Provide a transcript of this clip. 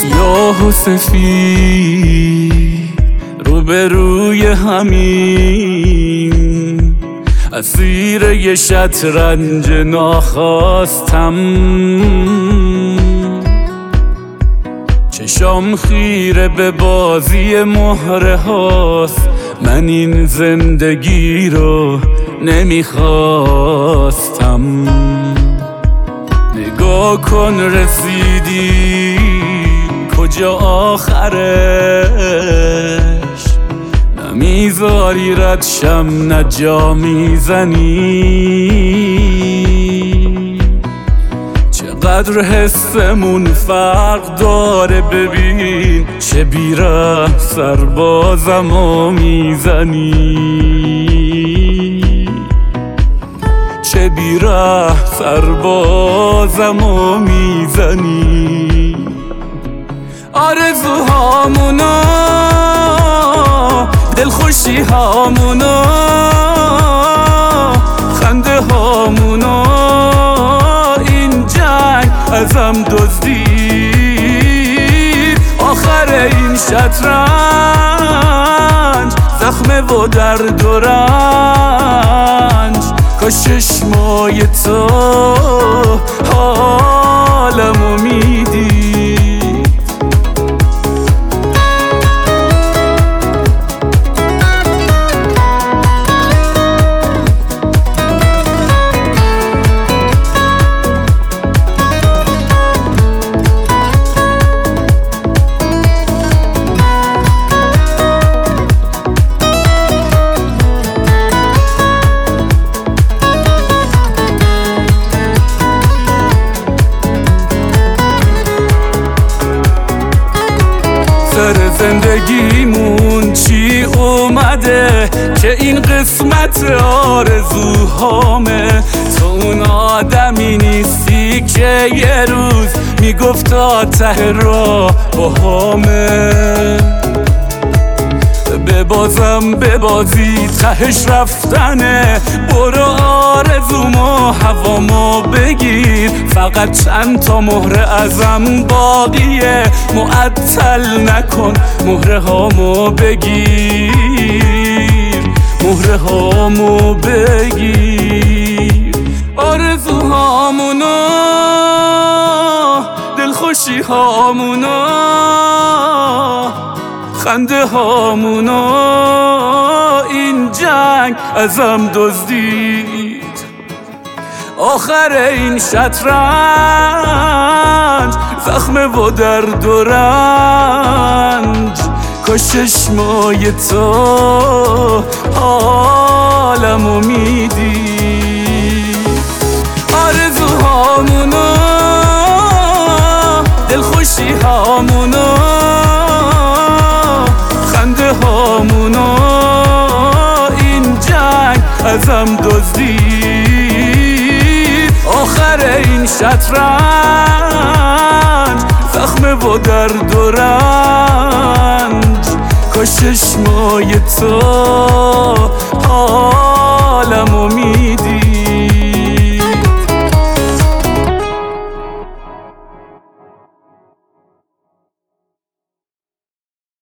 سیاه و سفید روبروی همین اسیر یه شطرنج ناخواستم، چشام خیره به بازی مهره هاست، من این زندگی رو نمیخواستم. نگاه کن رسیدی کجا آخرش، نمیذاری رد شم نه جا میزنی. چقدر حسمون فرق داره، ببین چه بیره سربازمو میزنی، چه بیره سربازمو میزنی. آرزوهامونو دلخوشی هامونو خنده هامونو این جنگ ازم دزدید. آخر این شطرنج زخمه و درد و رنج، کاش چشمای تو حالمو میدید. سر زندگیمون چی اومده که این قسمت آرزوهامه؟ تو اون آدمی نیستی که یه روز میگفتا ته راه باهامه. ببازم ببازی تهش رفتنه، برو آرزومو هوامو بگیر. فقط چند تا مهره ازم باقیه، معطل نکن مهره هامو بگیر، مهره هامو بگیر. آرزوهامونو دلخوشی هامونو خنده هامونو این جنگ ازم دزدید. آخر این شطرنج زخمه و درد و رنج، کاش چشمای تو حالمو میدید. آرزوهامونو دلخوشی هامونو خنده هامونو این جنگ ازم دزدید. آخر این شطرنج زخمه و درد و رنج، کاش چشمای تو